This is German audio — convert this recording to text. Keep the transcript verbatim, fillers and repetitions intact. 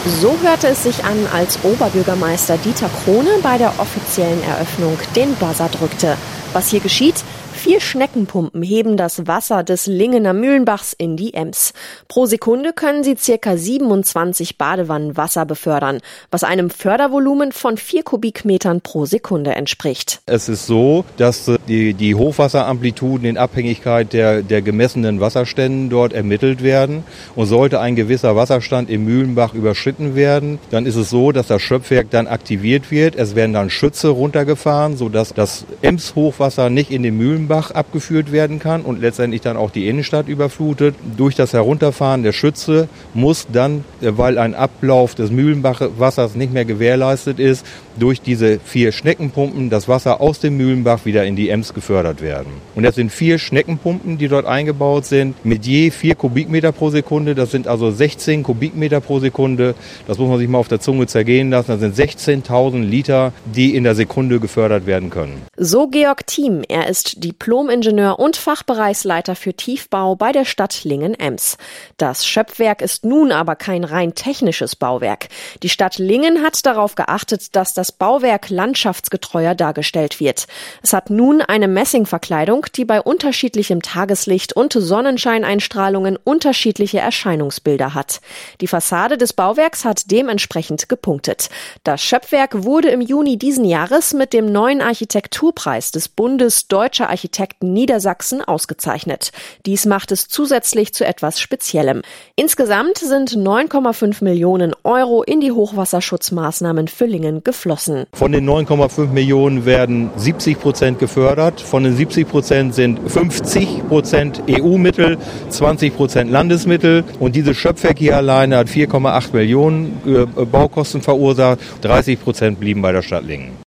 So hörte es sich an, als Oberbürgermeister Dieter Krohne bei der offiziellen Eröffnung den Buzzer drückte. Was hier geschieht? Vier Schneckenpumpen heben das Wasser des Lingener Mühlenbachs in die Ems. Pro Sekunde können sie ca. siebenundzwanzig Badewannen Wasser befördern, was einem Fördervolumen von vier Kubikmetern pro Sekunde entspricht. Es ist so, dass die, die Hochwasseramplituden in Abhängigkeit der, der gemessenen Wasserstände dort ermittelt werden. Und sollte ein gewisser Wasserstand im Mühlenbach überschritten werden, dann ist es so, dass das Schöpfwerk dann aktiviert wird. Es werden dann Schütze runtergefahren, sodass das Ems-Hochwasser nicht in den Mühlenbach abgeführt werden kann und letztendlich dann auch die Innenstadt überflutet. Durch das Herunterfahren der Schütze muss dann, weil ein Ablauf des Mühlenbachwassers nicht mehr gewährleistet ist, durch diese vier Schneckenpumpen das Wasser aus dem Mühlenbach wieder in die Ems gefördert werden. Und das sind vier Schneckenpumpen, die dort eingebaut sind, mit je vier Kubikmeter pro Sekunde. Das sind also sechzehn Kubikmeter pro Sekunde. Das muss man sich mal auf der Zunge zergehen lassen. Das sind sechzehntausend Liter, die in der Sekunde gefördert werden können. So Georg Thiem. Er ist Diplom-Ingenieur und Fachbereichsleiter für Tiefbau bei der Stadt Lingen-Ems. Das Schöpfwerk ist nun aber kein rein technisches Bauwerk. Die Stadt Lingen hat darauf geachtet, dass das Bauwerk landschaftsgetreuer dargestellt wird. Es hat nun eine Messingverkleidung, die bei unterschiedlichem Tageslicht und Sonnenscheineinstrahlungen unterschiedliche Erscheinungsbilder hat. Die Fassade des Bauwerks hat dementsprechend gepunktet. Das Schöpfwerk wurde im Juni diesen Jahres mit dem neuen Architekturpreis des Bundes Deutscher Architekten Niedersachsen ausgezeichnet. Dies macht es zusätzlich zu etwas Speziellem. Insgesamt sind neun Komma fünf Millionen Euro in die Hochwasserschutzmaßnahmen für Lingen geflossen. Von den neun Komma fünf Millionen werden siebzig Prozent gefördert. Von den siebzig Prozent sind fünfzig Prozent E U-Mittel, zwanzig Prozent Landesmittel. Und dieses Schöpfwerk hier alleine hat vier Komma acht Millionen Baukosten verursacht. dreißig Prozent blieben bei der Stadt Lingen.